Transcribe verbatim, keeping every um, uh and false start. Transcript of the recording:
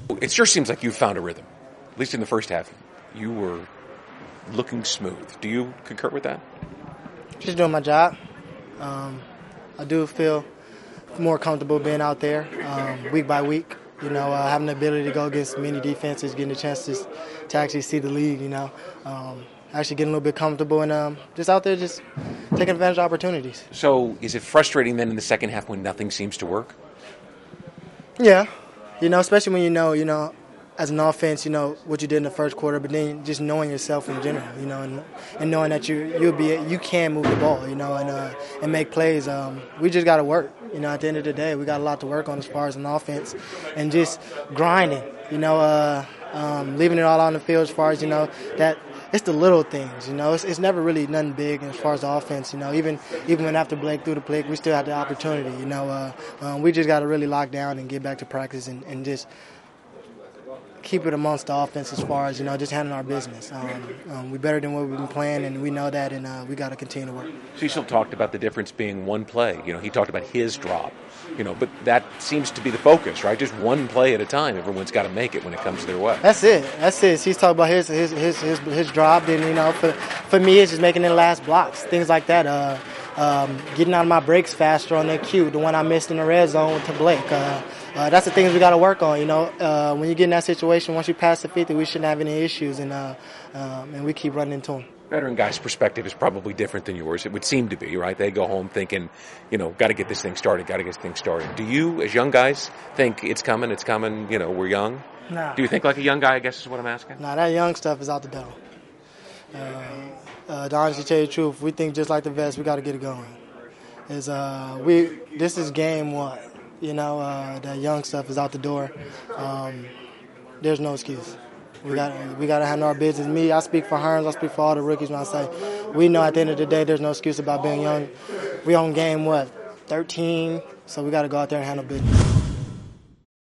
It sure seems like you found a rhythm. At least in the first half, you were looking smooth. Do you concur with that? Just doing my job. Um, I do feel more comfortable being out there um, week by week. You know, uh, having the ability to go against many defenses, getting a chance to, to actually see the league, you know. Um, actually getting a little bit comfortable and um, just out there just taking advantage of opportunities. So is it frustrating then in the second half when nothing seems to work? Yeah. You know, especially when you know, you know, as an offense, you know, what you did in the first quarter, but then just knowing yourself in general, you know, and, and knowing that you you'll be you can move the ball, you know, and uh, and make plays. Um, we just got to work. You know, at the end of the day, we got a lot to work on as far as an offense, and just grinding. You know, uh, um, leaving it all on the field as far as, you know, that it's the little things. You know, it's, it's never really nothing big as far as the offense. You know, even even when after Blake threw the pick, we still had the opportunity. You know, uh, um, we just got to really lock down and get back to practice and, and just keep it amongst the offense as far as, you know, just handling our business. Um, um, we're better than what we've been playing, and we know that, and uh, we got to continue to work. Cecil talked about the difference being one play. You know, he talked about his drop. You know, but that seems to be the focus, right? Just one play at a time. Everyone's got to make it when it comes their way. That's it. That's it. He's talking about his his his his, his drop. Then, you know, for for me, it's just making the last blocks, things like that. Uh, um, getting out of my breaks faster on that cue, the one I missed in the red zone to Blake. Uh, uh, that's the things we got to work on. You know, uh, when you get in that situation, once you pass the fifty, we shouldn't have any issues, and uh, um, and we keep running into them. Veteran guys' perspective is probably different than yours. It would seem to be, right? They go home thinking, you know, got to get this thing started, got to get this thing started. Do you, as young guys, think it's coming, it's coming, you know, we're young? Nah. Do you think like a young guy, I guess is what I'm asking? Nah, that young stuff is out the door. Uh, uh, to honestly tell you the truth, we think just like the vets, we got to get it going. Is uh, we This is game one. You know, uh, that young stuff is out the door. Um, there's no excuse. We got we got to handle our business. Me, I speak for Hearns. I speak for all the rookies when I say we know at the end of the day there's no excuse about being young. We on game, what, thirteen? So we got to go out there and handle business.